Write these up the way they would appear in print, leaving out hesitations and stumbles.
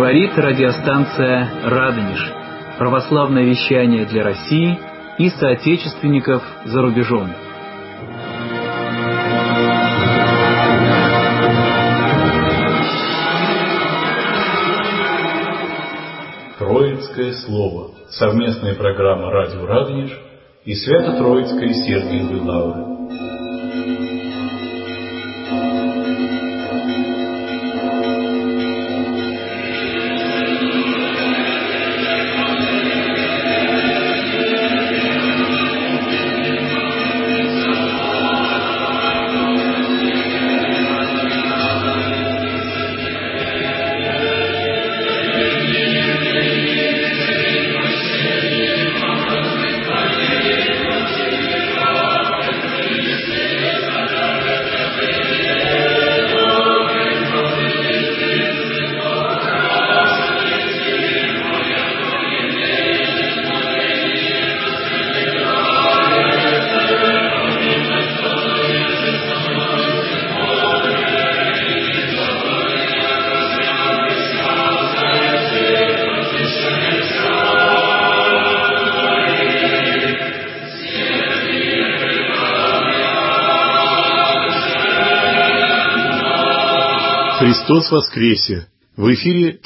Говорит радиостанция «Радонеж». Православное вещание для России и соотечественников за рубежом. Троицкое слово. Совместная программа «Радио Радонеж» и Свято-Троицкой Сергиевой Лавры. Христос воскресе! В эфире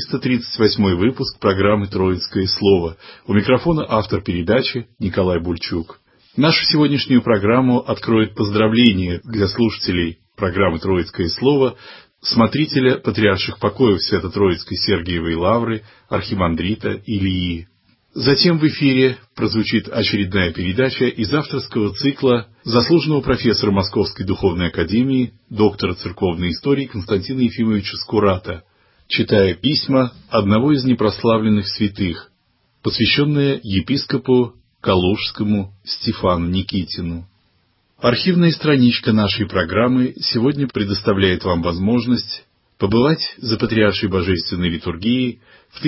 438 выпуск программы «Троицкое слово». У микрофона автор передачи Николай Бульчук. Нашу сегодняшнюю программу откроет поздравление для слушателей программы «Троицкое слово» смотрителя патриарших покоев Свято-Троицкой Сергиевой Лавры архимандрита Илии. Затем в эфире прозвучит очередная передача из авторского цикла заслуженного профессора Московской духовной академии, доктора церковной истории Константина Ефимовича Скурата, читая письма одного из непрославленных святых, посвященное епископу Калужскому Стефану Никитину. Архивная страничка нашей программы сегодня предоставляет вам возможность побывать за Патриаршей Божественной литургией в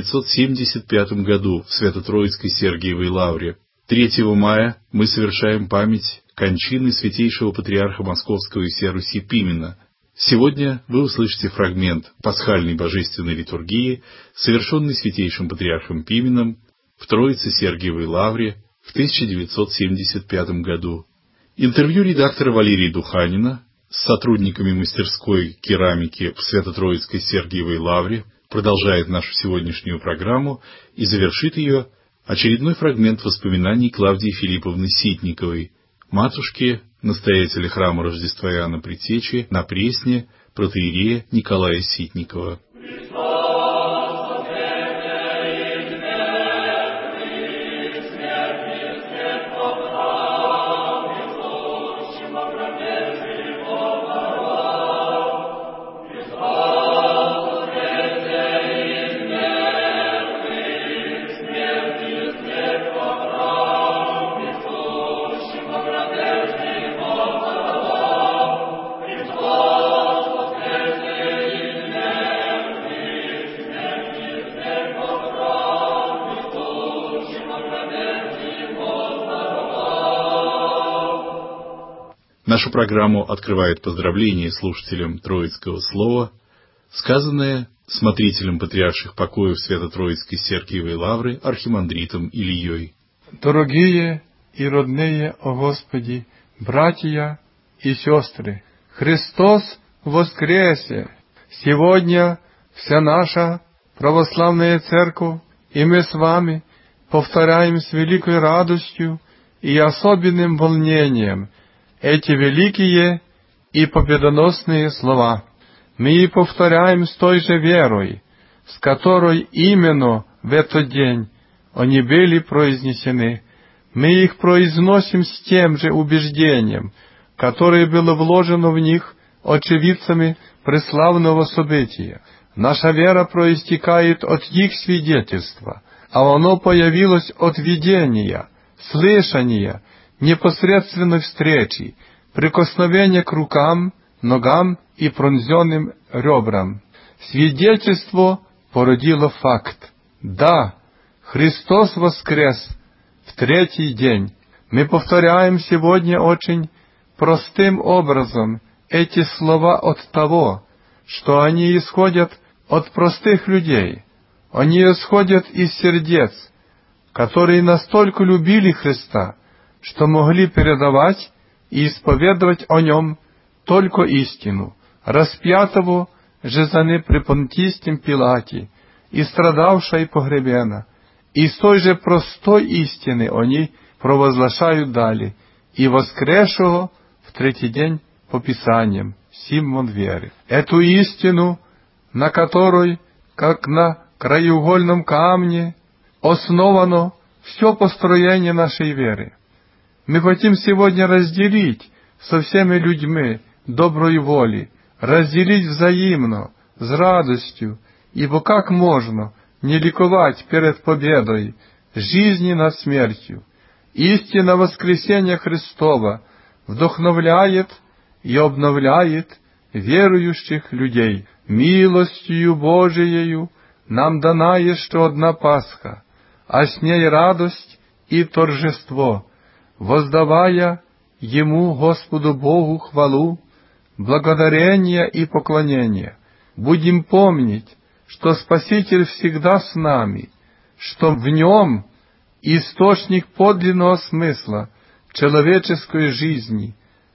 1975 году в Свято-Троицкой Сергиевой Лавре. 3 мая мы совершаем память кончины святейшего патриарха Московского и всей Руси Пимена. Сегодня вы услышите фрагмент пасхальной Божественной литургии, совершенной святейшим патриархом Пименом в Троице Сергиевой Лавре в 1975 году. Интервью редактора Валерия Духанина с сотрудниками мастерской керамики в Свято-Троицкой Сергиевой Лавре продолжает нашу сегодняшнюю программу и завершит ее очередной фрагмент воспоминаний Клавдии Филипповны Ситниковой, матушки настоятеля храма Рождества Иоанна Предтечи на Пресне протоиерея Николая Ситникова. Нашу программу открывает поздравление слушателям Троицкого слова, сказанное смотрителем патриарших покоев Свято-Троицкой Сергиевой Лавры архимандритом Ильей. Дорогие и родные о Господи, братья и сестры, Христос воскресе! Сегодня вся наша православная церковь и мы с вами повторяем с великой радостью и особенным волнением эти великие и победоносные слова. Мы повторяем с той же верой, с которой именно в этот день они были произнесены. Мы их произносим с тем же убеждением, которое было вложено в них очевидцами преславного события. Наша вера проистекает от их свидетельства, а оно появилось от видения, слышания, непосредственной встречи, прикосновения к рукам, ногам и пронзенным ребрам. Свидетельство породило факт. Да, Христос воскрес в третий день. Мы повторяем сегодня очень простым образом эти слова от того, что они исходят от простых людей. Они исходят из сердец, которые настолько любили Христа, что могли передавать и исповедовать о Нем только истину, распятого же за не при Понтийском Пилате, и страдавша и погребена. И с той же простой истины они провозглашают далее, и воскресшего в третий день по Писаниям, символ веры. Эту истину, на которой, как на краеугольном камне, основано все построение нашей веры. Мы хотим сегодня разделить со всеми людьми доброй воли, разделить взаимно, с радостью, ибо как можно не ликовать перед победой жизни над смертью? Истина воскресения Христова вдохновляет и обновляет верующих людей. Милостью Божиею нам дана еще одна Пасха, а с ней радость и торжество, воздавая Ему, Господу Богу, хвалу, благодарение и поклонение. Будем помнить, что Спаситель всегда с нами, что в Нем источник подлинного смысла человеческой жизни,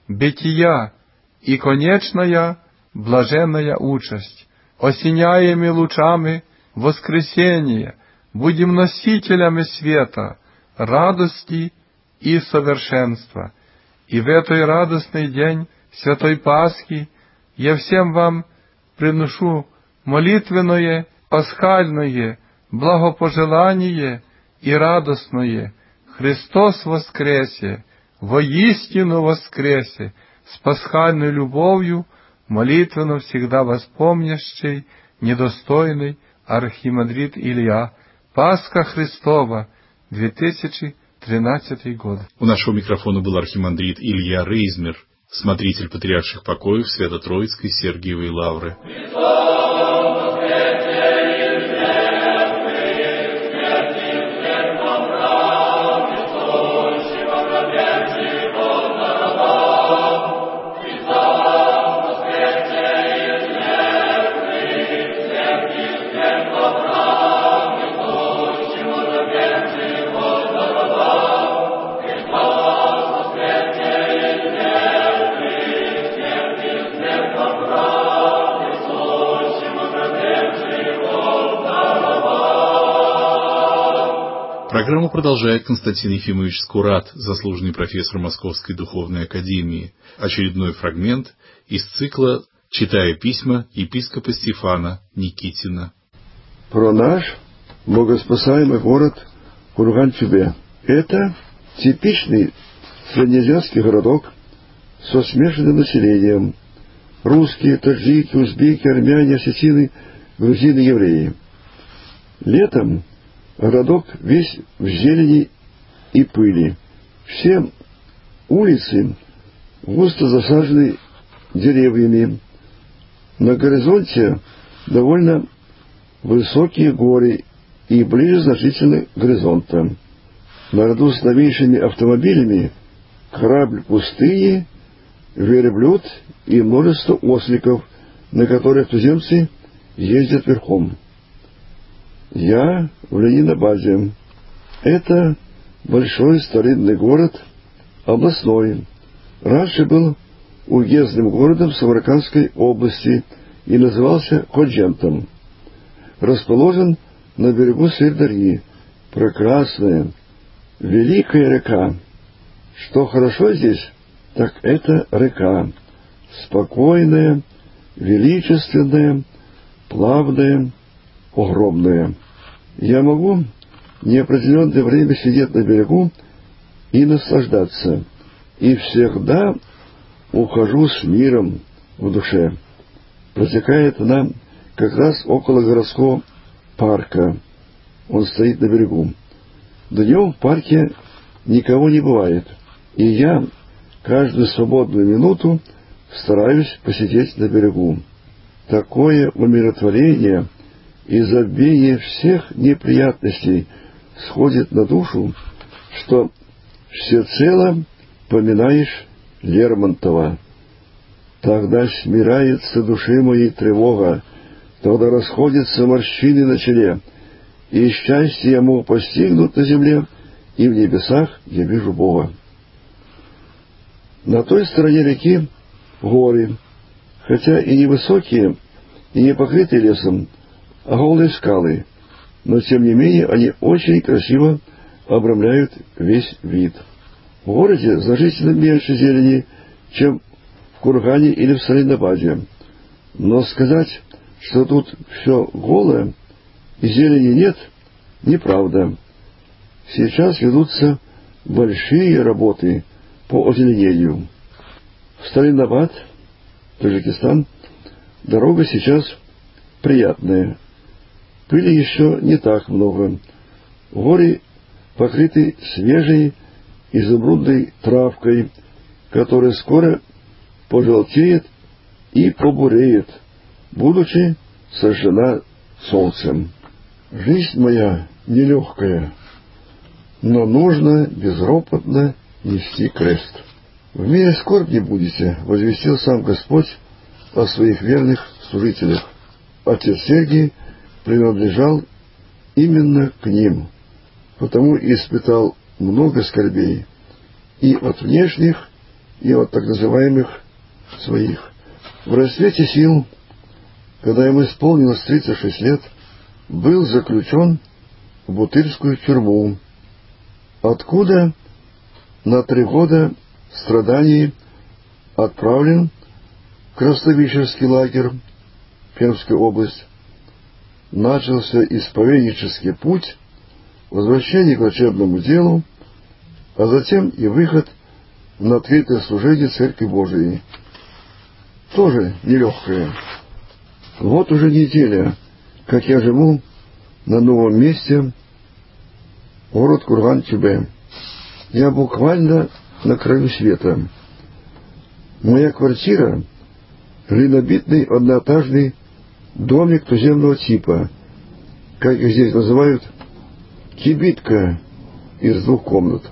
бытия и конечная блаженная участь. Осеняемыми лучами воскресения будем носителями света, радости и совершенства. И в этот радостный день Святой Пасхи я всем вам приношу молитвенное, пасхальное благопожелание и радостное: Христос воскресе, воистину воскресе, с пасхальной любовью, молитвенно всегда воспомнящий недостойный архимандрит Илья. Пасха Христова, 2013 год. У нашего микрофона был архимандрит Илья Рейзмер, смотритель патриарших покоев Свято-Троицкой Сергиевой Лавры. Программу продолжает Константин Ефимович Скурат, заслуженный профессор Московской духовной академии. Очередной фрагмент из цикла «Читая письма епископа Стефана Никитина». Про наш богоспасаемый город Курган-Чубе. Это типичный среднеазиатский городок со смешанным населением. Русские, таджики, узбеки, армяне, осетины, грузины, евреи. Летом городок весь в зелени и пыли. Все улицы густо засажены деревьями. На горизонте довольно высокие горы и ближе значительно к горизонту. Наряду с новейшими автомобилями корабль пустыни, верблюд и множество осликов, на которых туземцы ездят верхом. Я в Ленинабаде. Это большой старинный город, областной. Раньше был уездным городом Самаркандской области и назывался Ходжентом. Расположен на берегу Сырдарьи, прекрасная, великая река. Что хорошо здесь, так это река. Спокойная, величественная, плавная, огромная. Я могу неопределенное время сидеть на берегу и наслаждаться. И всегда ухожу с миром в душе. Протекает она как раз около городского парка. Он стоит на берегу. Днем в парке никого не бывает. И я каждую свободную минуту стараюсь посидеть на берегу. Такое умиротворение и забвение всех неприятностей сходит на душу, что всецело поминаешь Лермонтова. Тогда смиряется души моей тревога, Тогда расходятся морщины на челе, и счастье я мог постигнуть на земле, и в небесах я вижу Бога. На той стороне реки горы, хотя и невысокие, и не покрытые лесом, а голые скалы, но тем не менее они очень красиво обрамляют весь вид. В городе значительно меньше зелени, чем в Кургане или в Салинабаде, но сказать, что тут все голое и зелени нет, неправда. Сейчас ведутся большие работы по озеленению. В Сталинабад, Таджикистан, дорога сейчас приятная. Пыли еще не так много. Горы покрыты свежей изумрудной травкой, которая скоро пожелтеет и побуреет, будучи сожжена солнцем. Жизнь моя нелегкая, но нужно безропотно нести крест. В мире скорбь не будете, возвестил сам Господь о своих верных служителях. Отец Сергий принадлежал именно к ним, потому и испытал много скорбей и от внешних, и от так называемых своих. В расцвете сил, когда ему исполнилось 36 лет, был заключен в Бутырскую тюрьму, откуда на 3 года страданий отправлен в Красновишерский лагерь, Пермская область. Начался исповеднический путь, возвращение к врачебному делу, а затем и выход на открытое служение Церкви Божией. Тоже нелегкое. Вот уже неделя, как я живу на новом месте, город Курган-Чубе. Я буквально на краю света. Моя квартира — глинобитный одноэтажный домик туземного типа, как их здесь называют, кибитка из 2 комнат.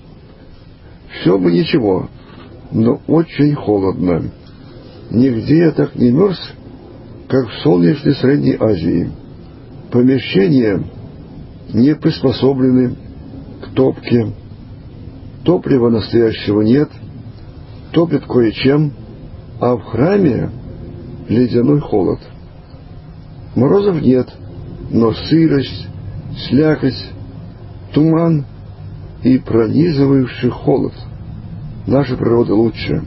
Все бы ничего, но очень холодно. Нигде я так не мерз, как в солнечной Средней Азии. Помещения не приспособлены к топке, топлива настоящего нет, топит кое-чем, а в храме ледяной холод. Морозов нет, но сырость, слякоть, туман и пронизывающий холод. Наша природа лучше.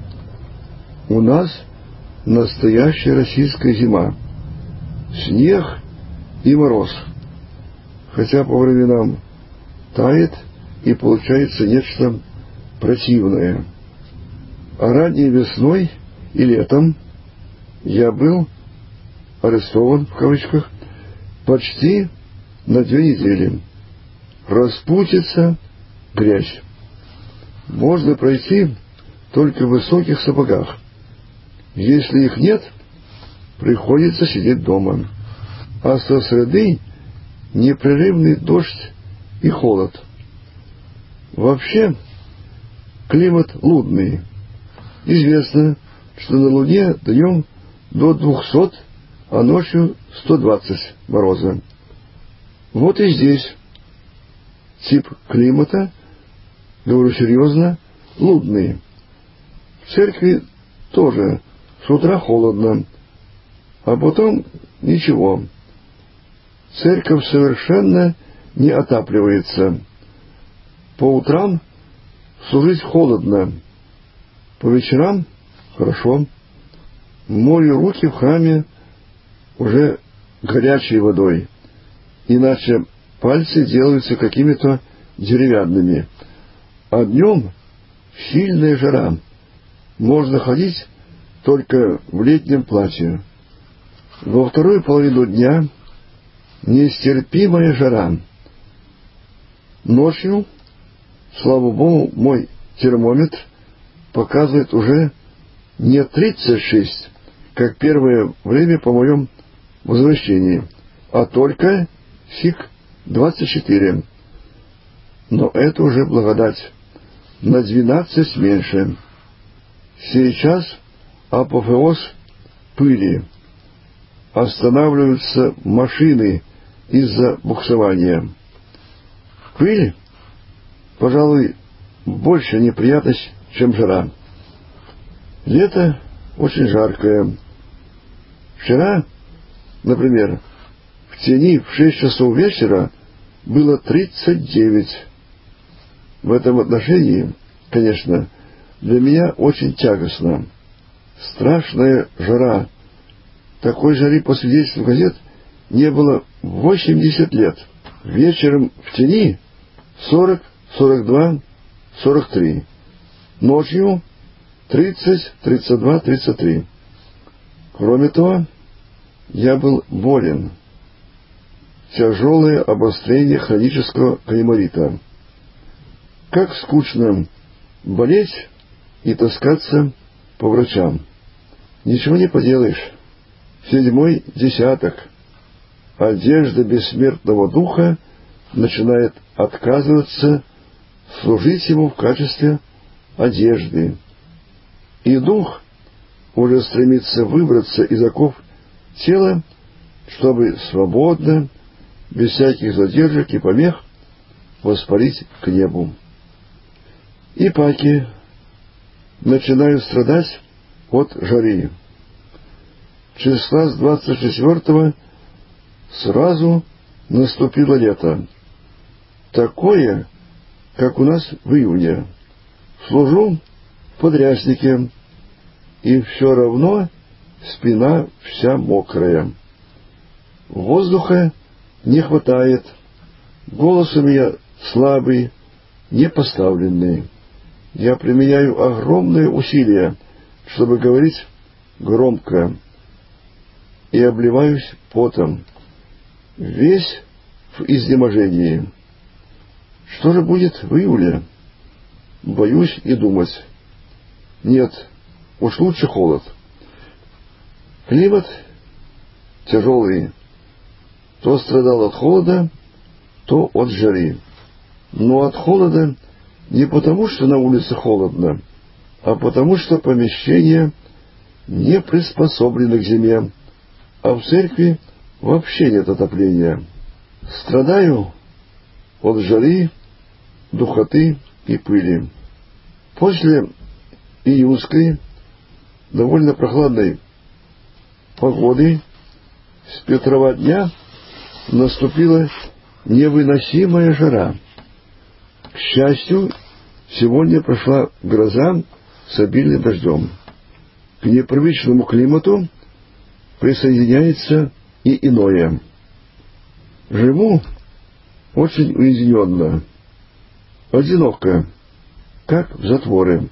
У нас настоящая российская зима. Снег и мороз. Хотя по временам тает и получается нечто противное. А ранней весной и летом я был арестован, в кавычках, почти на 2 недели. Распутица, грязь. Можно пройти только в высоких сапогах. Если их нет, приходится сидеть дома. А со среды непрерывный дождь и холод. Вообще, климат лунный. Известно, что на Луне днем до 200, а ночью 120 мороза. Вот и здесь тип климата, говорю серьезно, лунный. В церкви тоже с утра холодно, а потом ничего. Церковь совершенно не отапливается. По утрам служить холодно, по вечерам хорошо. Мою руки в храме уже горячей водой, иначе пальцы делаются какими-то деревянными. А днем сильная жара. Можно ходить только в летнем платье. Во вторую половину дня нестерпимая жара. Ночью, слава Богу, мой термометр показывает уже не 36, как первое время по моем возвращении, а только сик 24. Но это уже благодать. На 12 меньше. Сейчас апофеоз пыли. останавливаются машины из-за буксования. Пыль, пожалуй, больше неприятность, чем жара. Лето очень жаркое. Вчера, например, в тени в 6 часов вечера было 39. В этом отношении, конечно, для меня очень тягостно. Страшная жара. Такой жары, по свидетельству газет, не было 80 лет. Вечером в тени 40, 42, 43. Ночью 30, 32, 33. Кроме того, я был болен. Тяжелое обострение хронического гайморита. Как скучно болеть и таскаться по врачам. Ничего не поделаешь. 7-й десяток. Одежда бессмертного духа начинает отказываться служить ему в качестве одежды. И дух уже стремится выбраться из оков тела, чтобы свободно, без всяких задержек и помех, воспарить к небу. И паки начинают страдать от жары. Числа с 24-го сразу наступило лето. Такое, как у нас в июне. Служу в подряснике, и все равно спина вся мокрая. Воздуха не хватает, голос у меня слабый, непоставленный. Я применяю огромные усилия, чтобы говорить громко, и обливаюсь потом, весь в изнеможении. Что же будет в июле? Боюсь и думать. Нет, уж лучше холод. Климат тяжелый. То страдал от холода, то от жары. Но от холода не потому, что на улице холодно, а потому, что помещение не приспособлено к зиме, а в церкви вообще нет отопления. Страдаю от жары, духоты и пыли. После июньской, довольно прохладной погоды, с Петрова дня наступила невыносимая жара. К счастью, сегодня прошла гроза с обильным дождем. К непривычному климату присоединяется и иное. Живу очень уединенно, одиноко, как в затворе.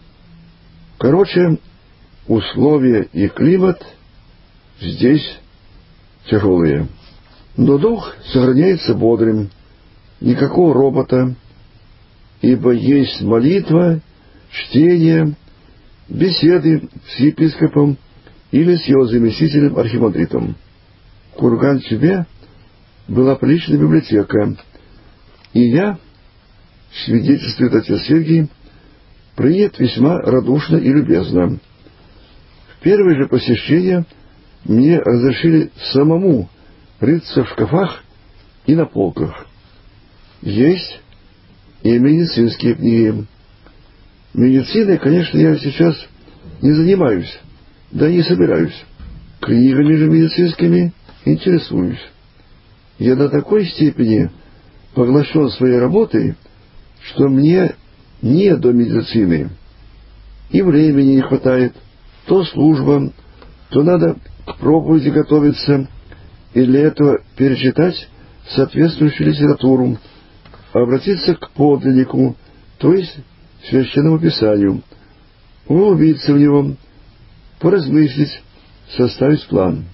Короче, условия и климат здесь тяжелые. Но дух сохраняется бодрым, никакого ропота, ибо есть молитва, чтение, беседы с епископом или с его заместителем архимандритом. В Курган-Чебе была приличная библиотека, и я, свидетельствует отец Сергий, принят весьма радушно и любезно. В первое же посещение мне разрешили самому рыться в шкафах и на полках. Есть и медицинские книги. Медициной, конечно, я сейчас не занимаюсь, да и не собираюсь. Книгами же медицинскими интересуюсь. Я до такой степени поглощен своей работой, что мне не до медицины. И времени не хватает. То служба, то надо к проповеди готовиться, и для этого перечитать соответствующую литературу, обратиться к подлиннику, то есть Священному Писанию, углубиться в него, поразмыслить, составить план.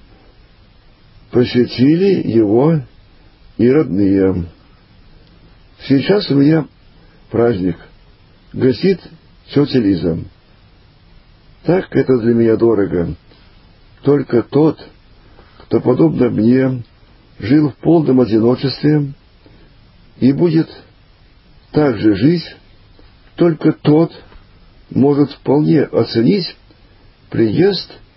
Посетили его и родные. Сейчас у меня праздник. Гостит тетя Лиза. Так это для меня дорого. Только тот, кто, подобно мне, жил в полном одиночестве и будет так же жить, только тот может вполне оценить приезд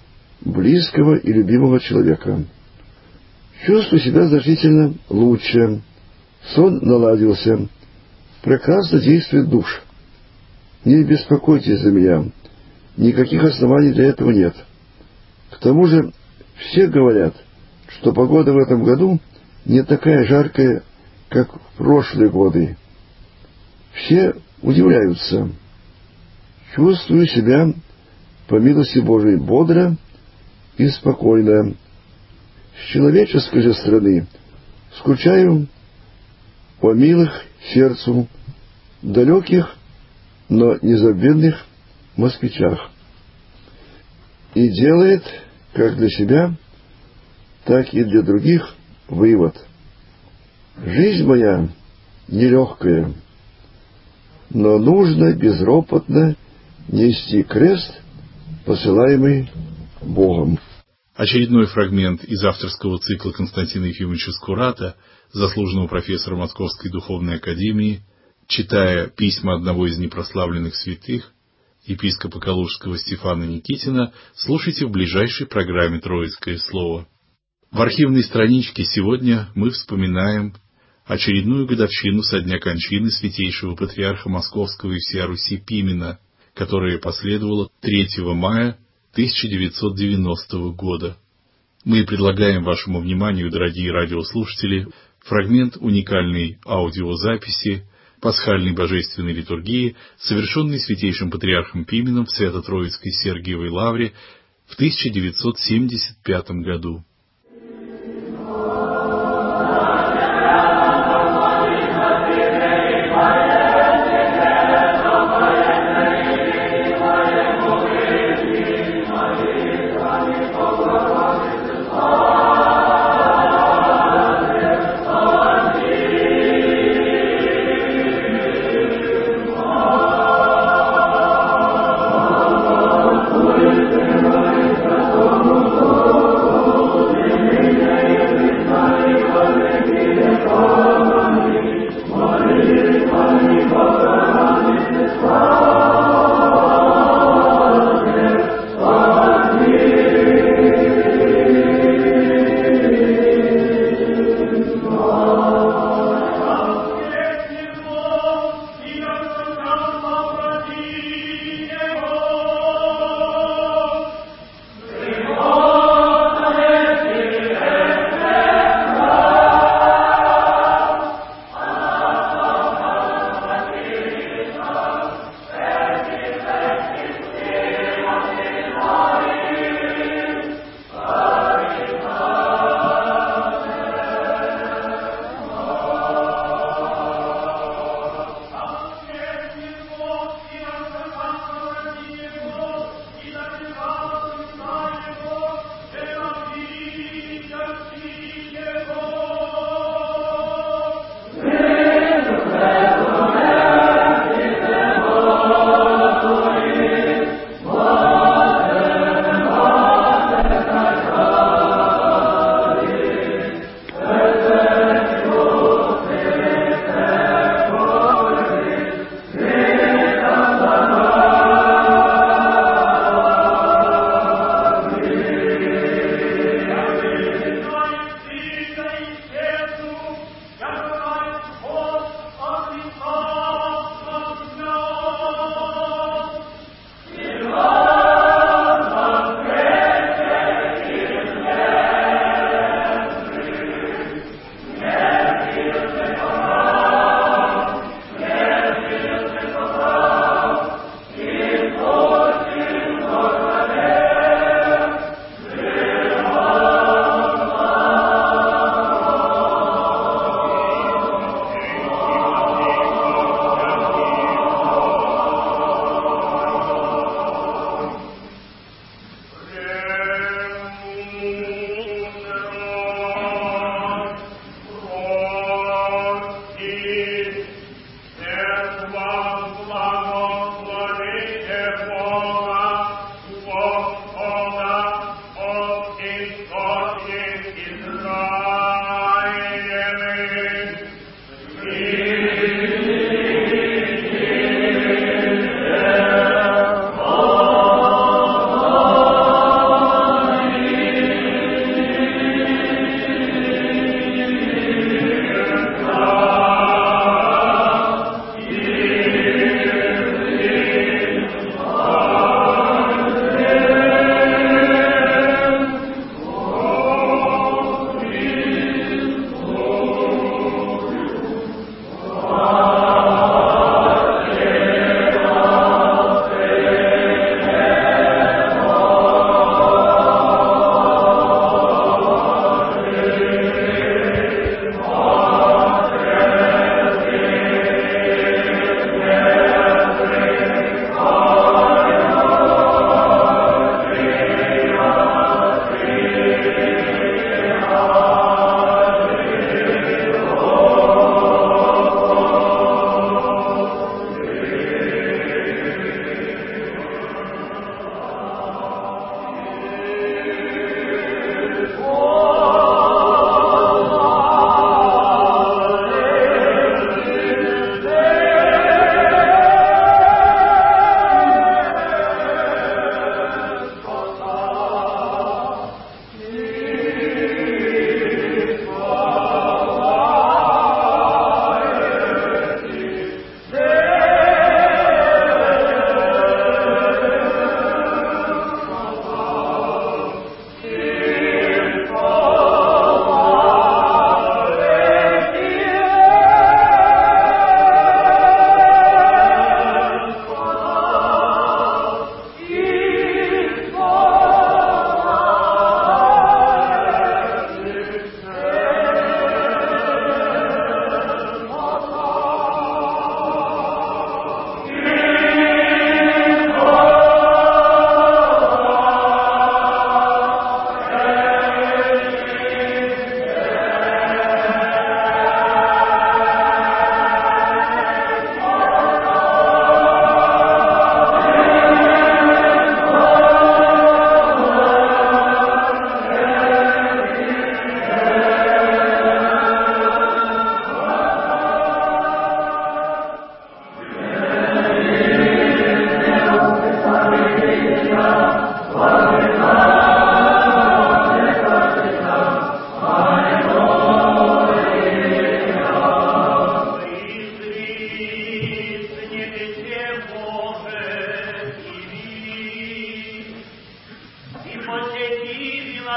близкого и любимого человека. Чувствую себя значительно лучше. Сон наладился. Прекрасно действует душ. Не беспокойтесь за меня. Никаких оснований для этого нет. К тому же все говорят, что погода в этом году не такая жаркая, как в прошлые годы. Все удивляются. Чувствую себя, по милости Божией, бодро и спокойно. С человеческой же стороны скучаю о милых сердцу, далеких, но незабвенных москвичах. И делает, как для себя, так и для других, вывод. Жизнь моя нелегкая, но нужно безропотно нести крест, посылаемый Богом. Очередной фрагмент из авторского цикла Константина Ефимовича Скурата, заслуженного профессора Московской духовной академии, читая письма одного из непрославленных святых, епископа Калужского Стефана Никитина, слушайте в ближайшей программе «Троицкое слово». В архивной страничке сегодня мы вспоминаем очередную годовщину со дня кончины святейшего патриарха Московского и всея Руси Пимена, которая последовала 3 мая 1990 года. Мы предлагаем вашему вниманию, дорогие радиослушатели, фрагмент уникальной аудиозаписи пасхальной божественной литургии, совершенной святейшим патриархом Пименом в Свято-Троицкой Сергиевой Лавре в 1975 году.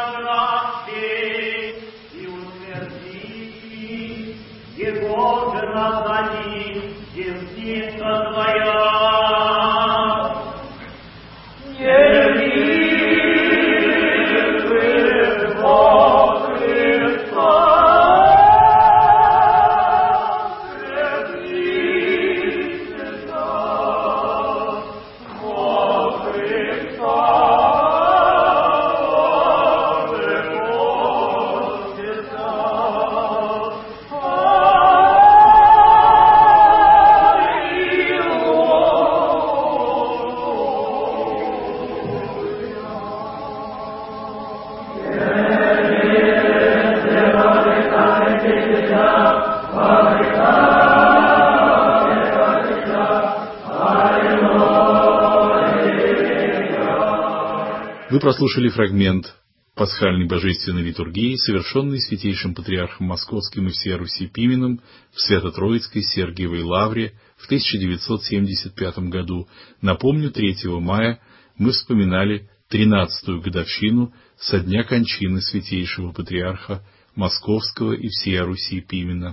Вы прослушали фрагмент пасхальной божественной литургии, совершенной святейшим патриархом Московским и всея Руси Пименом в Свято-Троицкой Сергиевой Лавре в 1975 году. Напомню, 3 мая мы вспоминали 13-ю годовщину со дня кончины святейшего патриарха Московского и всея Руси Пимена.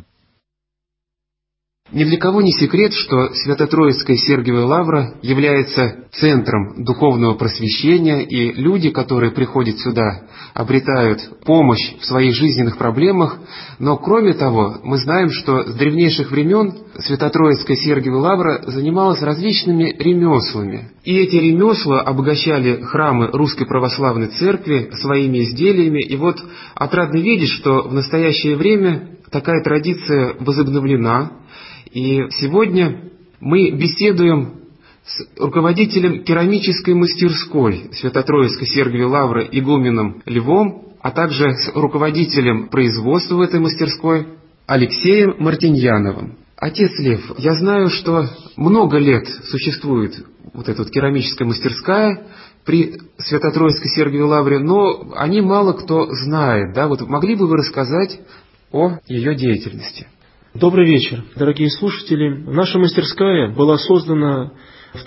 Ни для кого не секрет, что Свято-Троицкая Сергиева Лавра является центром духовного просвещения, и люди, которые приходят сюда, обретают помощь в своих жизненных проблемах. Но кроме того, мы знаем, что с древнейших времен Свято-Троицкая Сергиева Лавра занималась различными ремеслами. И эти ремесла обогащали храмы Русской Православной Церкви своими изделиями. И вот отрадно видеть, что в настоящее время такая традиция возобновлена. И сегодня мы беседуем с руководителем керамической мастерской Свято-Троицкой Сергиевой Лавры игуменом Львом, а также с руководителем производства в этой мастерской Алексеем Мартиньяновым. Отец Лев, я знаю, что много лет существует вот эта вот керамическая мастерская при Свято-Троицкой Сергиевой Лавре, но о ней мало кто знает. Да? Вот могли бы вы рассказать о ее деятельности? Добрый вечер, дорогие слушатели. Наша мастерская была создана в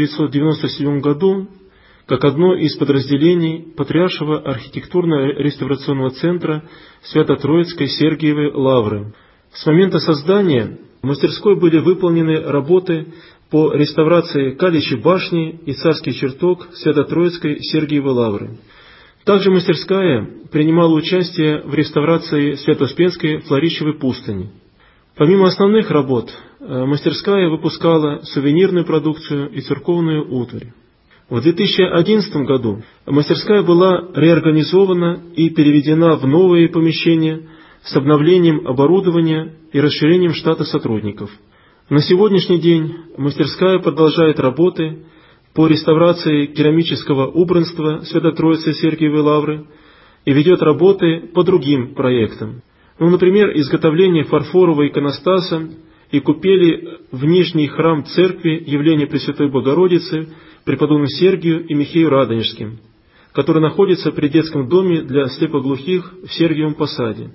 1997 году как одно из подразделений Патриаршего архитектурно-реставрационного центра Свято-Троицкой Сергиевой Лавры. С момента создания в мастерской были выполнены работы по реставрации Каличьей башни и царский чертог Свято-Троицкой Сергиевой Лавры. Также мастерская принимала участие в реставрации Свято-Успенской Флорищевой пустыни. Помимо основных работ, мастерская выпускала сувенирную продукцию и церковную утварь. В 2011 году мастерская была реорганизована и переведена в новые помещения с обновлением оборудования и расширением штата сотрудников. На сегодняшний день мастерская продолжает работы по реставрации керамического убранства Свято-Троицы Сергиевой Лавры и ведет работы по другим проектам. Например, изготовление фарфорового иконостаса и купели в Нижний храм церкви Явления Пресвятой Богородицы преподобным Сергию и Михею Радонежским, который находится при детском доме для слепоглухих в Сергиевом Посаде,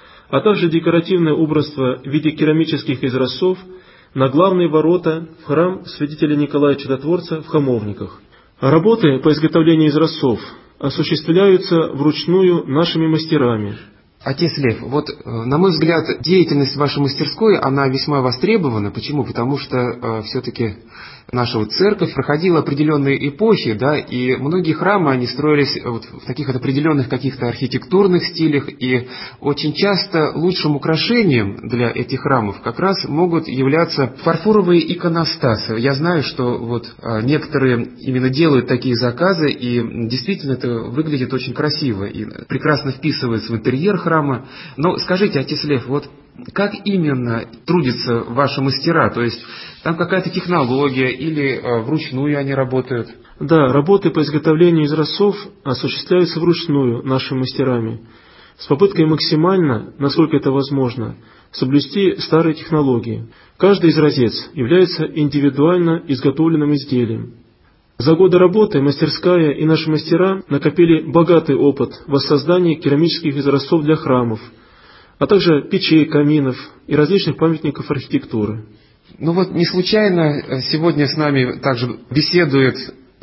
а также декоративное убранство в виде керамических изразцов на главные ворота в храм святителя Николая Чудотворца в Хамовниках. Работы по изготовлению изразцов осуществляются вручную нашими мастерами. Отец Лев, вот, на мой взгляд, деятельность вашей мастерской, она весьма востребована. Почему? Потому что все-таки наша вот церковь проходила определенные эпохи, да, и многие храмы, они строились вот в таких вот определенных каких-то архитектурных стилях, и очень часто лучшим украшением для этих храмов как раз могут являться фарфоровые иконостасы. Я знаю, что вот некоторые именно делают такие заказы, и действительно это выглядит очень красиво и прекрасно вписывается в интерьер храма. Но скажите, отец Лев, вот как именно трудятся ваши мастера? То есть там какая-то технология или вручную они работают? Да, работы по изготовлению изразцов осуществляются вручную нашими мастерами, с попыткой максимально, насколько это возможно, соблюсти старые технологии. Каждый изразец является индивидуально изготовленным изделием. За годы работы мастерская и наши мастера накопили богатый опыт в воссоздании керамических изразцов для храмов, а также печей, каминов и различных памятников архитектуры. Ну вот не случайно сегодня с нами также беседует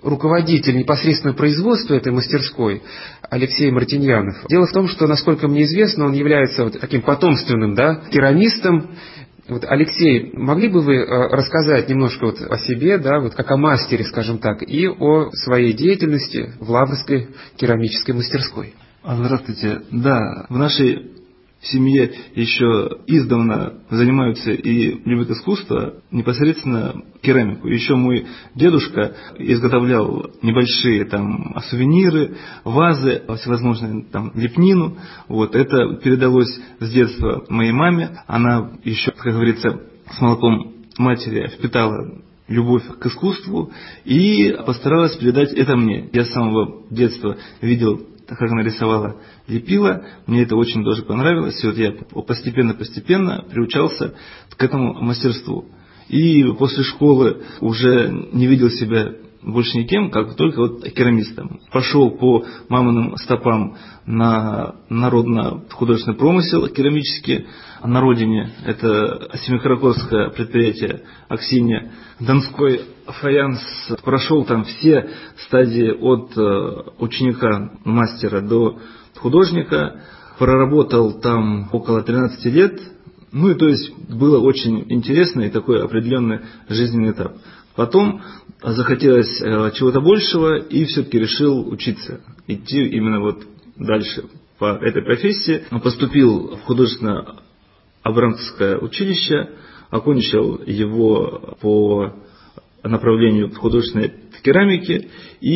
руководитель непосредственно производства этой мастерской, Алексей Мартиньянов. Дело в том, что, насколько мне известно, он является вот таким потомственным, керамистом. Вот, Алексей, могли бы вы рассказать немножко вот о себе, вот как о мастере, скажем так, и о своей деятельности в Лаврской керамической мастерской? Здравствуйте. Да, в нашей семье еще издавна занимаются и любят искусство, непосредственно керамику. Еще мой дедушка изготовлял небольшие сувениры, вазы, всевозможные лепнину. Вот, это передалось с детства моей маме. Она еще, как говорится, с молоком матери впитала любовь к искусству и постаралась передать это мне. Я с самого детства видел, как она рисовала, лепила, мне это очень тоже понравилось, и вот я постепенно приучался к этому мастерству. И после школы уже не видел себя больше никем, как только керамистом. Пошел по маминым стопам на народно-художественный промысел керамический на родине. Это Семикаракорское предприятие Аксинья. Донской фаянс. Прошел там все стадии от ученика мастера до художника. Проработал там около 13 лет. То есть было очень интересно и такой определенный жизненный этап. Потом захотелось чего-то большего и все-таки решил учиться, идти именно дальше по этой профессии. Поступил в художественно-абрамцевское училище, окончил его по направлению художественной керамики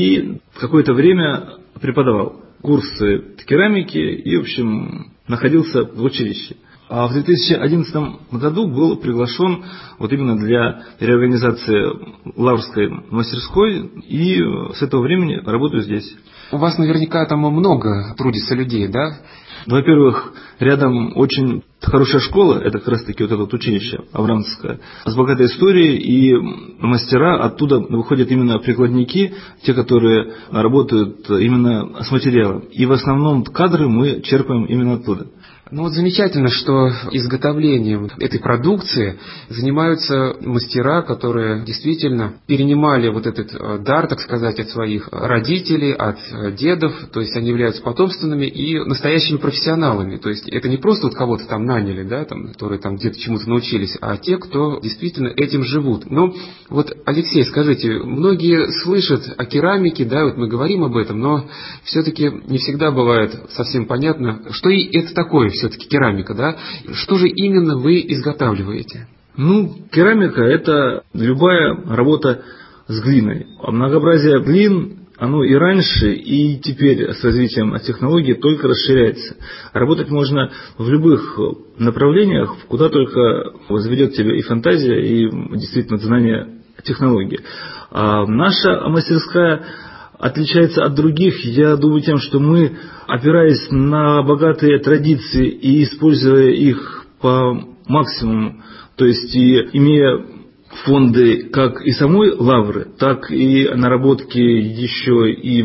и какое-то время преподавал курсы керамики и, в общем, находился в училище. А в 2011 году был приглашен именно для реорганизации Лаврской мастерской, и с этого времени работаю здесь. У вас наверняка там много трудится людей, да? Во-первых, рядом очень хорошая школа, это как раз таки это училище Аврамцевское, с богатой историей, и мастера оттуда выходят именно прикладники, те, которые работают именно с материалом. И в основном кадры мы черпаем именно оттуда. Замечательно, что изготовлением этой продукции занимаются мастера, которые действительно перенимали этот дар, так сказать, от своих родителей, от дедов, то есть они являются потомственными и настоящими профессионалами. То есть это не просто кого-то там наняли, которые там где-то чему-то научились, а те, кто действительно этим живут. Но Алексей, скажите, многие слышат о керамике, мы говорим об этом, но все-таки не всегда бывает совсем понятно, что и это такое все-таки керамика, Что же именно вы изготавливаете? Керамика – это любая работа с глиной. Многообразие глин, оно и раньше, и теперь с развитием технологий только расширяется. Работать можно в любых направлениях, куда только заведет тебя и фантазия, и действительно знание технологий. А наша мастерская отличается от других, я думаю, тем, что мы, опираясь на богатые традиции и используя их по максимуму, то есть и имея фонды как и самой Лавры, так и наработки еще и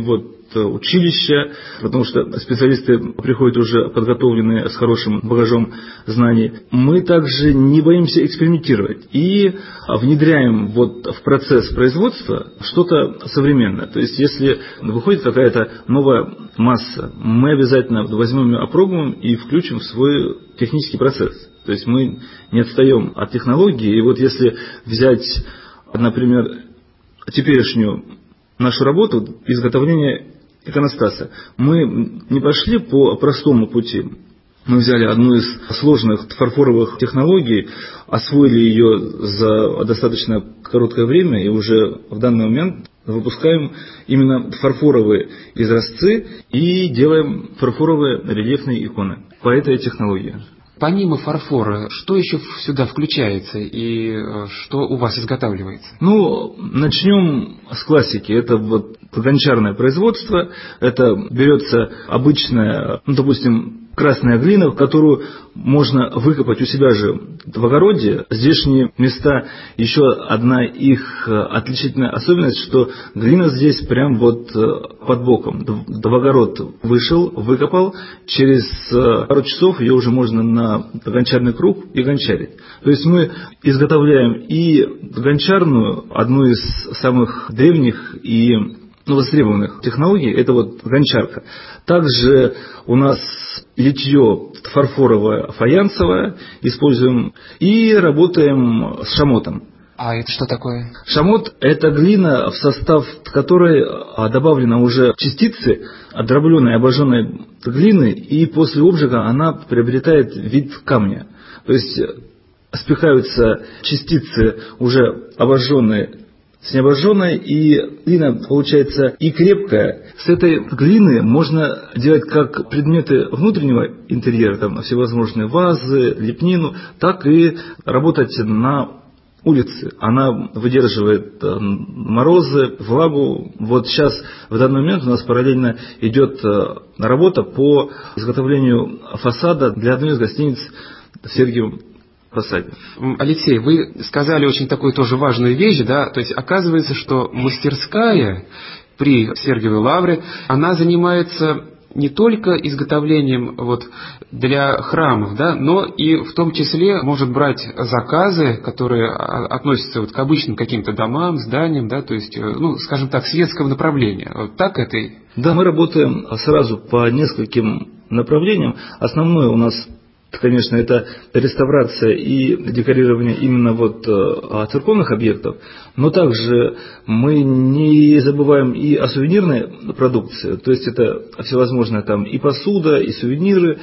училища, потому что специалисты приходят уже подготовленные с хорошим багажом знаний. Мы также не боимся экспериментировать и внедряем в процесс производства что-то современное. То есть если выходит какая-то новая масса, мы обязательно возьмем ее, опробуем и включим в свой технический процесс. То есть мы не отстаем от технологии. И если взять, например, теперешнюю нашу работу изготовления иконостаса, мы не пошли по простому пути. Мы взяли одну из сложных фарфоровых технологий, освоили ее за достаточно короткое время и уже в данный момент выпускаем именно фарфоровые изразцы и делаем фарфоровые рельефные иконы по этой технологии. Помимо фарфора, что еще сюда включается и что у вас изготавливается? Начнем с классики. Это гончарное производство. Это берется обычная, допустим, красная глина, которую можно выкопать у себя же в огороде. Здешние места, еще одна их отличительная особенность, что глина здесь прям вот под боком. В огород вышел, выкопал, через пару часов ее уже можно на гончарный круг и гончарить. То есть мы изготовляем и гончарную, одну из самых древних и востребованных технологий, это вот гончарка. Также у нас литье фарфоровое, фаянсовое используем и работаем с шамотом. А это что такое? Шамот – это глина, в состав которой добавлены уже частицы дробленой, обожженной глины, и после обжига она приобретает вид камня. То есть спихаются частицы уже обожженные с необожженной, и глина получается и крепкая. С этой глины можно делать как предметы внутреннего интерьера, там всевозможные вазы, лепнину, так и работать на улице. Она выдерживает морозы, влагу. Вот сейчас, в данный момент, у нас параллельно идет работа по изготовлению фасада для одной из гостиниц в Сергиевом Посаде. Алексей, вы сказали очень такую тоже важную вещь, да, то есть оказывается, что мастерская при Сергиевой Лавре, она занимается не только изготовлением вот для храмов, да, но и в том числе может брать заказы, которые относятся вот к обычным каким-то домам, зданиям, да, то есть, ну, скажем так, светского направления. Вот так это? Да, мы работаем сразу по нескольким направлениям. Основное у нас, конечно, это реставрация и декорирование именно вот церковных объектов, но также мы не забываем и о сувенирной продукции, то есть это всевозможные там и посуда, и сувениры,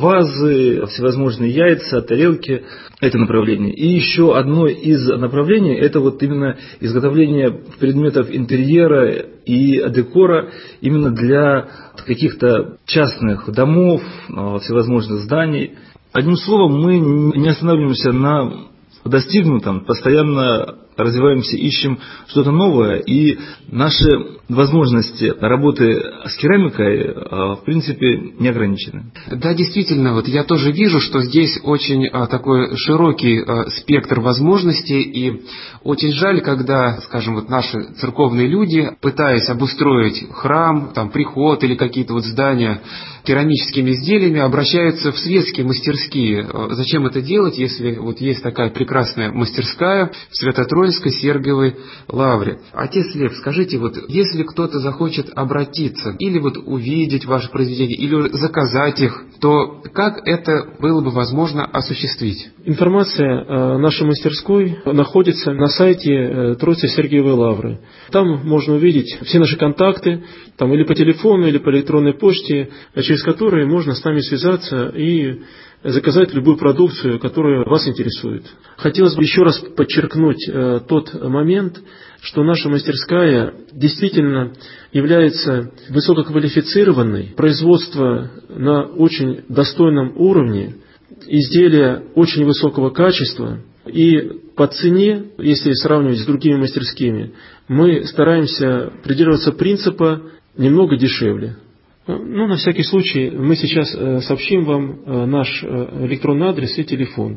вазы, всевозможные яйца, тарелки, это направление. И еще одно из направлений – это вот именно изготовление предметов интерьера и декора именно для каких-то частных домов, всевозможных зданий. Одним словом, мы не останавливаемся на достигнутом, постоянно развиваемся, ищем что-то новое, и наши возможности работы с керамикой, в принципе, не ограничены. Да, действительно, вот я тоже вижу, что здесь очень такой широкий спектр возможностей, и очень жаль, когда, скажем, вот наши церковные люди, пытаясь обустроить храм, там, приход или какие-то вот здания керамическими изделиями, обращаются в светские мастерские. Зачем это делать, если вот есть такая прекрасная мастерская в Свято-Троицкой Сергиевой Лавре? Отец Лев, скажите, вот если кто-то захочет обратиться или вот увидеть ваши произведения, или заказать их, то как это было бы возможно осуществить? Информация о нашей мастерской находится на сайте Троицы Сергиевой Лавры. Там можно увидеть все наши контакты, там или по телефону, или по электронной почте, через которые можно с нами связаться и заказать любую продукцию, которая вас интересует. Хотелось бы еще раз подчеркнуть тот момент, что наша мастерская действительно является высококвалифицированной, производство на очень достойном уровне, изделия очень высокого качества, и по цене, если сравнивать с другими мастерскими, мы стараемся придерживаться принципа немного дешевле. Ну, на всякий случай, мы сейчас сообщим вам наш электронный адрес и телефон.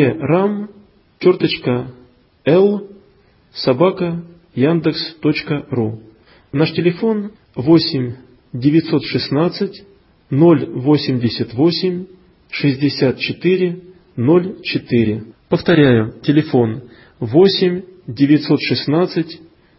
keram.l@yandex.ru. Наш телефон 8 916 088 64 04. Повторяю, телефон 8 916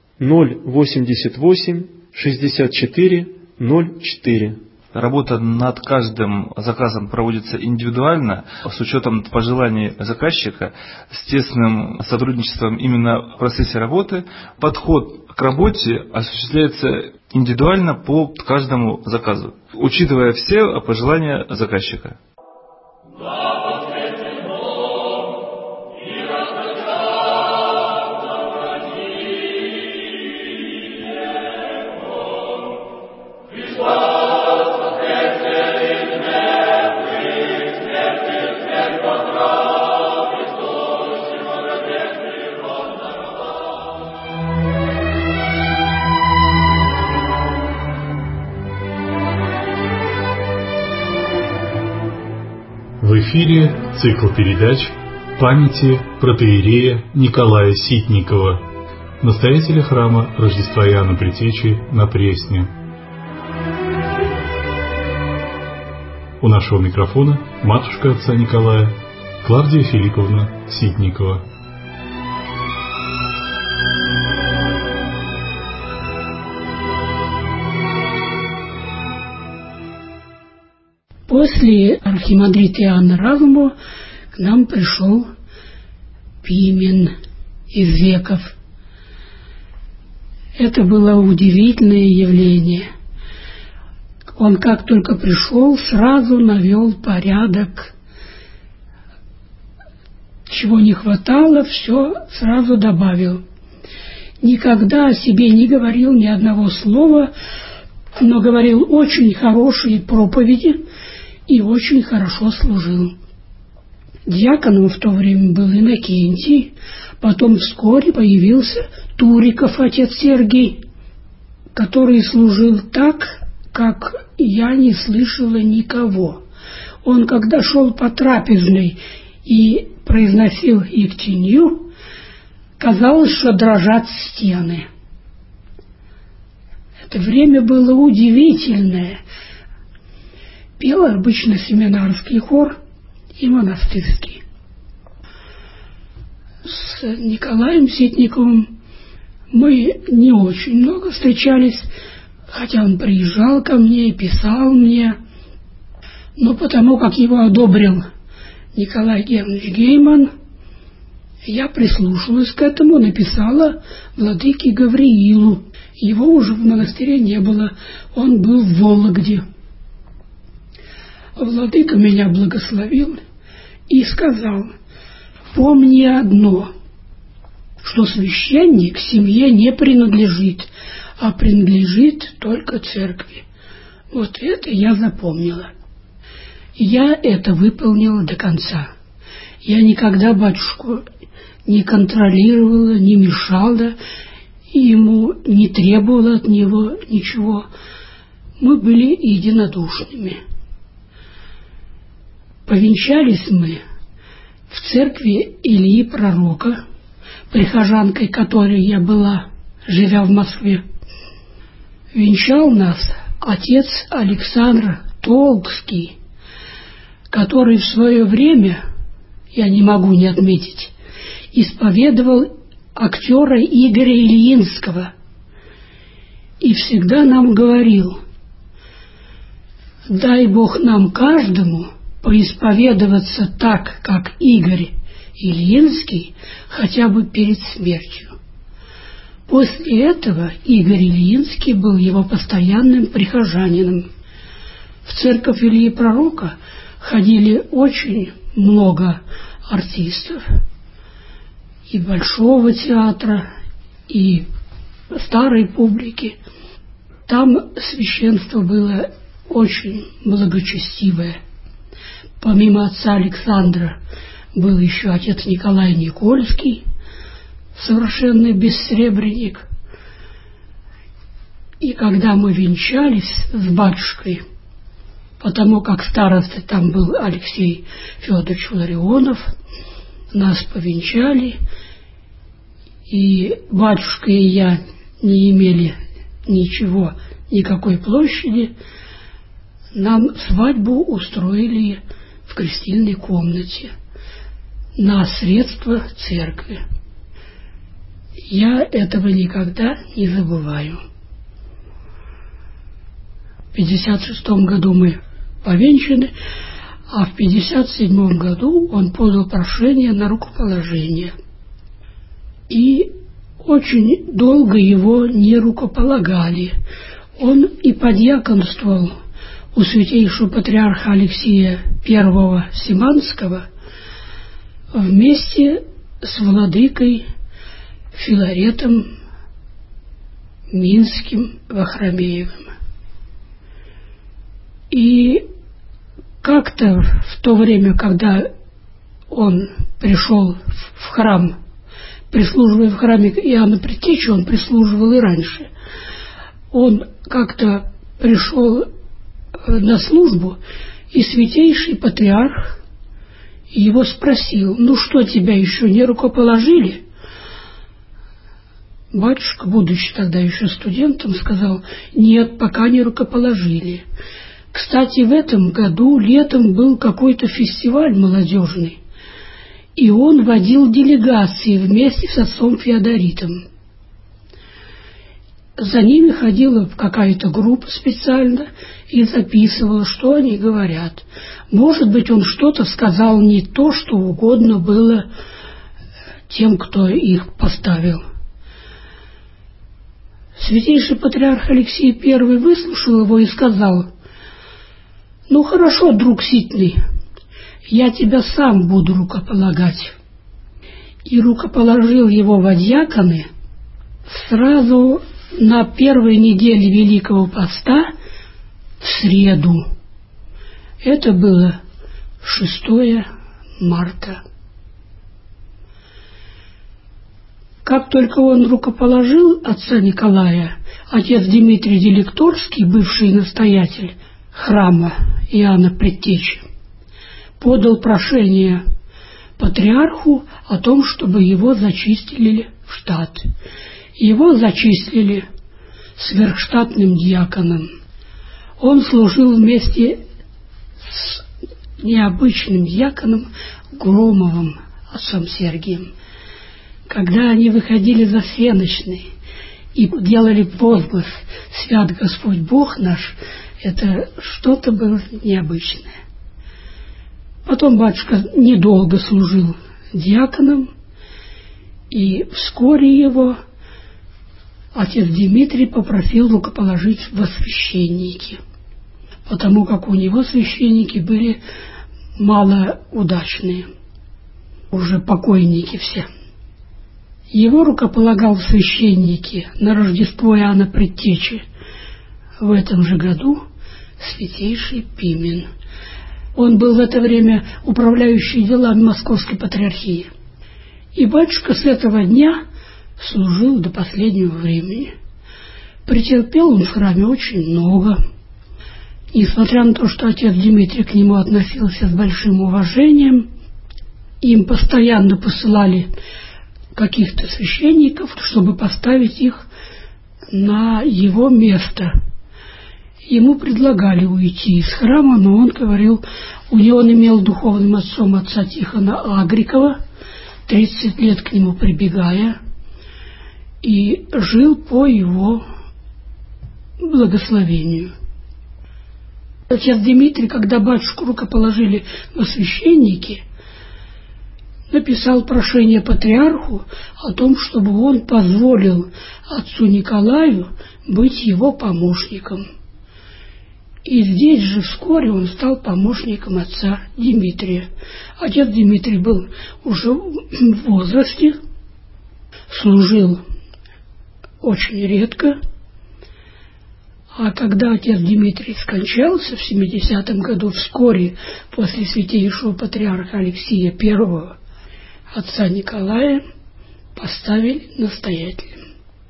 088 64 04. Работа над каждым заказом проводится индивидуально, с учетом пожеланий заказчика, с тесным сотрудничеством именно в процессе работы. Подход к работе осуществляется индивидуально по каждому заказу, учитывая все пожелания заказчика. В эфире цикл передач памяти протоиерея Николая Ситникова, настоятеля храма Рождества Иоанна Предтечи на Пресне. У нашего микрофона матушка отца Николая Клавдия Филипповна Ситникова. После архимандрита Иоанна Равума к нам пришел Пимен из Веков. Это было удивительное явление. Он как только пришел, сразу навел порядок. Чего не хватало, все сразу добавил. Никогда о себе не говорил ни одного слова, но говорил очень хорошие проповеди и очень хорошо служил. Дьяконом в то время был Иннокентий, потом вскоре появился Туриков отец Сергий, который служил так, как я не слышала никого. Он, когда шел по трапезной и произносил Ектенью, казалось, что дрожат стены. Это время было удивительное. Пел обычно семинарский хор и монастырский. С Николаем Ситниковым мы не очень много встречались, хотя он приезжал ко мне и писал мне, но потому как его одобрил Николай Германович Гейман, я прислушалась к этому, написала владыке Гавриилу. Его уже в монастыре не было, он был в Вологде. Владыка меня благословил и сказал: помни одно, что священник семье не принадлежит, а принадлежит только церкви. Вот это я запомнила. Я это выполнила до конца. Я никогда батюшку не контролировала, не мешала, ему не требовала от него ничего. Мы были единодушными. Повенчались мы в церкви Ильи Пророка, прихожанкой которой я была, живя в Москве. Венчал нас отец Александр Толкский, который в свое время, я не могу не отметить, исповедовал актера Игоря Ильинского и всегда нам говорил: дай Бог нам каждому поисповедоваться так, как Игорь Ильинский, хотя бы перед смертью. После этого Игорь Ильинский был его постоянным прихожанином. В церковь Ильи Пророка ходили очень много артистов, и Большого театра, и старой публики. Там священство было очень благочестивое. Помимо отца Александра был еще отец Николай Никольский, совершенный бессребренник. И когда мы венчались с батюшкой, потому как старостой там был Алексей Федорович Ларионов, нас повенчали, и батюшка и я не имели ничего, никакой площади. Нам свадьбу устроили в крестильной комнате на средства церкви. Я этого никогда не забываю. В 1956 году мы повенчаны, а в 1957 году он подал прошение на рукоположение. И очень долго его не рукополагали. Он и подьяконствовал у святейшего патриарха Алексия I Симанского вместе с владыкой Филаретом Минским Вахромеевым. И как-то в то время, когда он пришел в храм, прислуживая в храме Иоанна Предтечи, он прислуживал и раньше, он как-то пришел на службу, и святейший патриарх и его спросил: «Ну что, тебя еще не рукоположили?» Батюшка, будучи тогда еще студентом, сказал: «Нет, пока не рукоположили. Кстати, в этом году летом был какой-то фестиваль молодежный, и он водил делегации вместе с отцом Феодоритом. За ними ходила какая-то группа специально и записывала, что они говорят. Может быть, он что-то сказал не то, что угодно было тем, кто их поставил». Святейший патриарх Алексий I выслушал его и сказал: «Ну хорошо, друг Ситный, я тебя сам буду рукополагать». И рукоположил его во диаконы сразу на первой неделе Великого Поста в среду. Это было 6 марта. Как только он рукоположил отца Николая, отец Дмитрий Делекторский, бывший настоятель храма Иоанна Предтечи, подал прошение патриарху о том, чтобы его зачислили в штат. Его зачислили сверхштатным диаконом. Он служил вместе с необычным диаконом Громовым, отцом Сергием. Когда они выходили за всенощный и делали возглас «Свят Господь Бог наш», это что-то было необычное. Потом батюшка недолго служил диаконом, и вскоре его отец Дмитрий попросил рукоположить во священники, потому как у него священники были малоудачные, уже покойники все. Его рукополагал в священники на Рождество Иоанна Предтечи в этом же году святейший Пимен. Он был в это время управляющий делами Московской Патриархии. И батюшка с этого дня служил до последнего времени. Претерпел он в храме очень много. Несмотря на то, что отец Дмитрий к нему относился с большим уважением, им постоянно посылали каких-то священников, чтобы поставить их на его место. Ему предлагали уйти из храма, но он говорил, он имел духовным отцом отца Тихона Агрикова, 30 лет к нему прибегая, и жил по его благословению. Отец Дмитрий, когда батюшку рукоположили во священники, написал прошение патриарху о том, чтобы он позволил отцу Николаю быть его помощником. И здесь же вскоре он стал помощником отца Дмитрия. Отец Дмитрий был уже в возрасте, служил очень редко, а когда отец Дмитрий скончался в 70-м году, вскоре после святейшего патриарха Алексия I, отца Николая поставили настоятелем.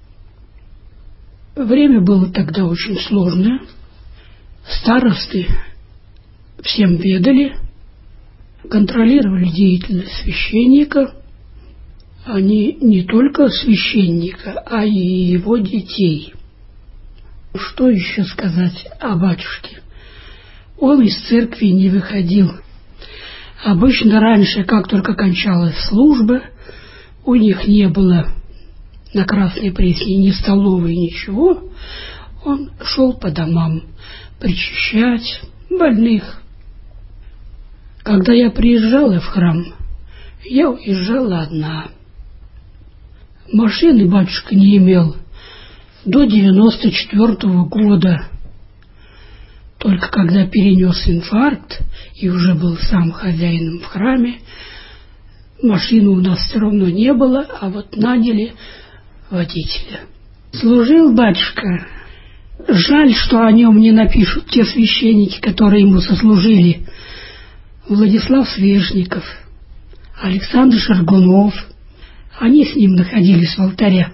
Время было тогда очень сложное. Старосты всем ведали, контролировали деятельность священника. Они не только священника, а и его детей. Что еще сказать о батюшке? Он из церкви не выходил. Обычно раньше, как только кончалась служба, у них не было на Красной Пресне ни столовой, ничего. Он шел по домам причащать больных. Когда я приезжала в храм, я уезжала одна. Машины батюшка не имел до 94-го года. Только когда перенес инфаркт и уже был сам хозяином в храме, машины у нас все равно не было, а вот наняли водителя. Служил батюшка. Жаль, что о нем не напишут те священники, которые ему сослужили. Владислав Свешников, Александр Шаргунов. Они с ним находились в алтаре.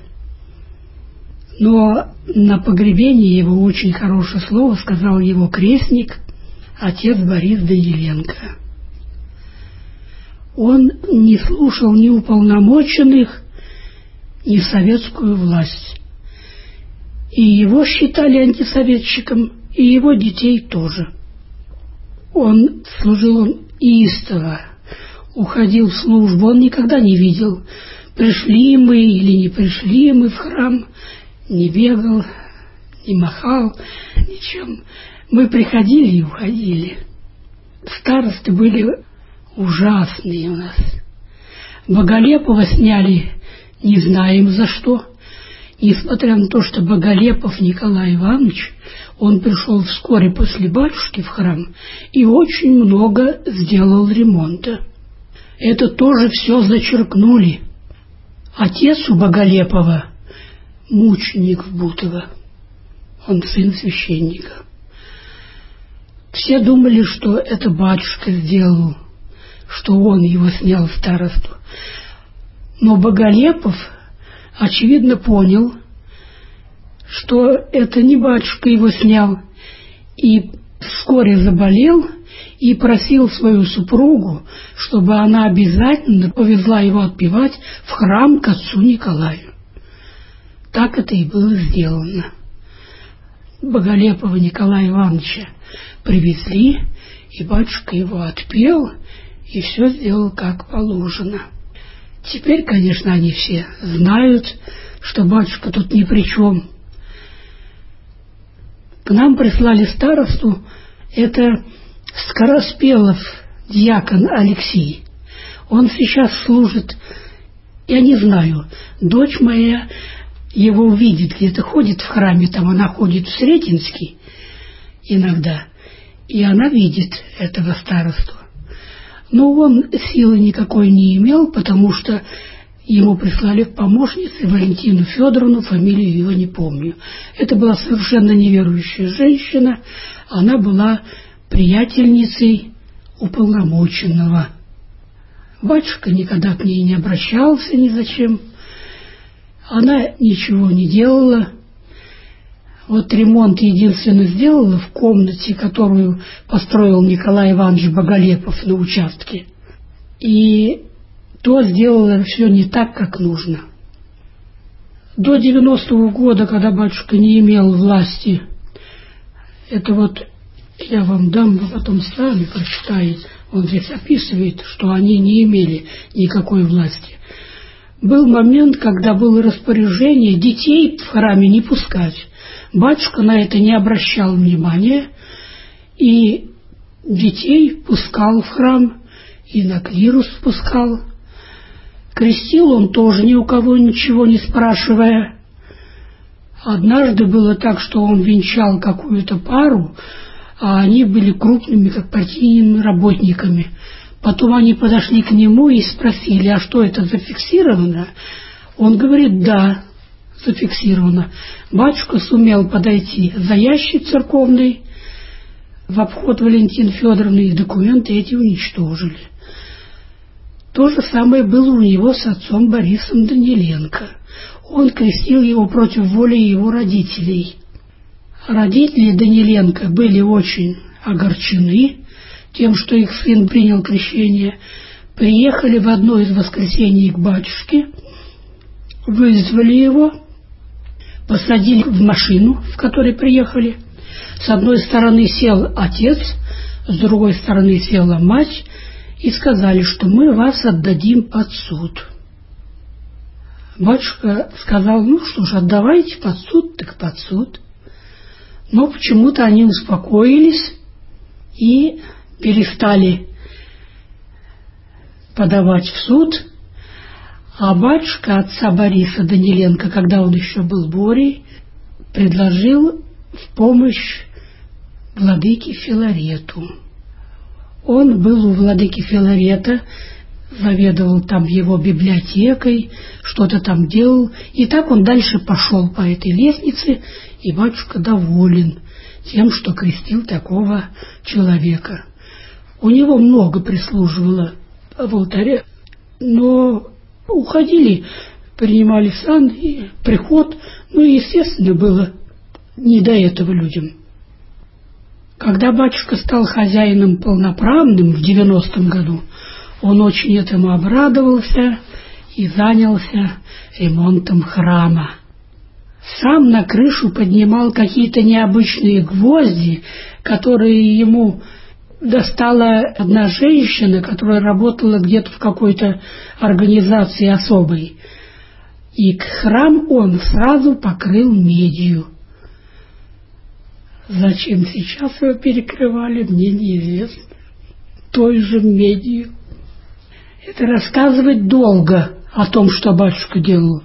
Но на погребении его очень хорошее слово сказал его крестник, отец Борис Даниленко. Он не слушал ни уполномоченных, ни советскую власть. И его считали антисоветчиком, и его детей тоже. Он служил истово, уходил в службу, он никогда не видел, пришли мы или не пришли мы в храм, не бегал, не махал ничем. Мы приходили и уходили. Старосты были ужасные у нас. Боголепова сняли не знаем за что. Несмотря на то, что Боголепов Николай Иванович, он пришел вскоре после батюшки в храм и очень много сделал ремонта. Это тоже все зачеркнули. Отец у Боголепова мученик в Бутово. Он сын священника. Все думали, что это батюшка сделал, что он его снял в старосту. Но Боголепов, очевидно, понял, что это не батюшка его снял, и вскоре заболел и просил свою супругу, чтобы она обязательно повезла его отпевать в храм к отцу Николаю. Так это и было сделано. Боголепова Николая Ивановича привезли, и батюшка его отпел, и все сделал как положено. Теперь, конечно, они все знают, что батюшка тут ни при чем. К нам прислали старосту, это Скороспелов дьякон Алексей. Он сейчас служит, я не знаю, дочь моя его увидит, где-то ходит в храме, там она ходит в Сретенский иногда, и она видит этого старосту. Но он силы никакой не имел, потому что ему прислали в помощницы Валентину Федоровну, фамилию его не помню. Это была совершенно неверующая женщина, она была приятельницей уполномоченного. Батюшка никогда к ней не обращался ни зачем. Она ничего не делала. Вот ремонт единственно сделала в комнате, которую построил Николай Иванович Боголепов на участке. И то сделала все не так, как нужно. До 90-го года, когда батюшка не имел власти, это вот я вам дам, вы потом сами прочитаете, он здесь описывает, что они не имели никакой власти. Был момент, когда было распоряжение детей в храме не пускать. Батюшка на это не обращал внимания, и детей пускал в храм, и на клирус пускал. Крестил он тоже ни у кого ничего не спрашивая. Однажды было так, что он венчал какую-то пару, а они были крупными, как партийными работниками. Потом они подошли к нему и спросили, а что это, зафиксировано? Он говорит, да, зафиксировано. Батюшка сумел подойти за ящик церковный в обход Валентины Федоровны, и документы эти уничтожили. То же самое было у него с отцом Борисом Даниленко. Он крестил его против воли его родителей. Родители Даниленко были очень огорчены тем, что их сын принял крещение. Приехали в одно из воскресений к батюшке, вызвали его, посадили в машину, в которой приехали. С одной стороны сел отец, с другой стороны села мать, и сказали, что мы вас отдадим под суд. Батюшка сказал, ну что ж, отдавайте под суд, так под суд. Но почему-то они успокоились и перестали подавать в суд. А батюшка отца Бориса Даниленко, когда он еще был Борей, предложил в помощь владыке Филарету. Он был у владыки Филарета, заведовал там его библиотекой, что-то там делал. И так он дальше пошел по этой лестнице, и батюшка доволен тем, что крестил такого человека. У него много прислуживало в алтаре, но уходили, принимали сан и приход, ну и, естественно, было не до этого людям. Когда батюшка стал хозяином полноправным в 90-м году, Он очень этому обрадовался и занялся ремонтом храма. Сам на крышу поднимал какие-то необычные гвозди, которые ему достала одна женщина, которая работала где-то в какой-то организации особой. И храм он сразу покрыл медью. Зачем сейчас его перекрывали, мне неизвестно. Той же медью. Это рассказывать долго о том, что батюшка делал.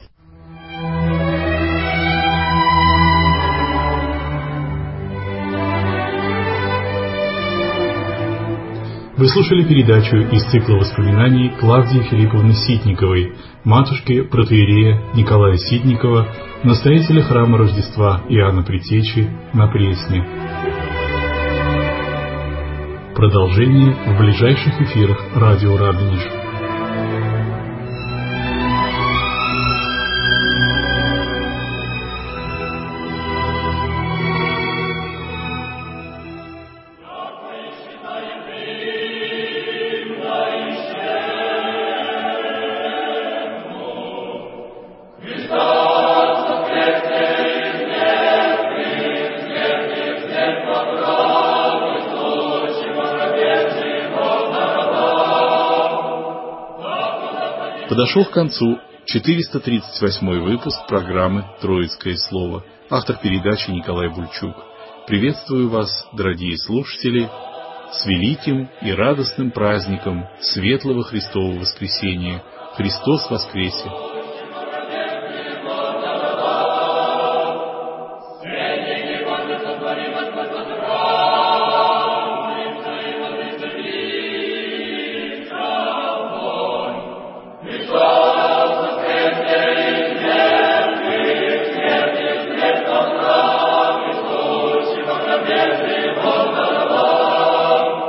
Вы слушали передачу из цикла воспоминаний Клавдии Филипповны Ситниковой, матушки протоиерея Николая Ситникова, настоятеля храма Рождества Иоанна Предтечи на Пресне. Продолжение в ближайших эфирах радио Радонеж. Подошел к концу 438 выпуск программы «Троицкое слово». Автор передачи Николай Бульчук. Приветствую вас, дорогие слушатели, с великим и радостным праздником Светлого Христового Воскресения. Христос воскресе!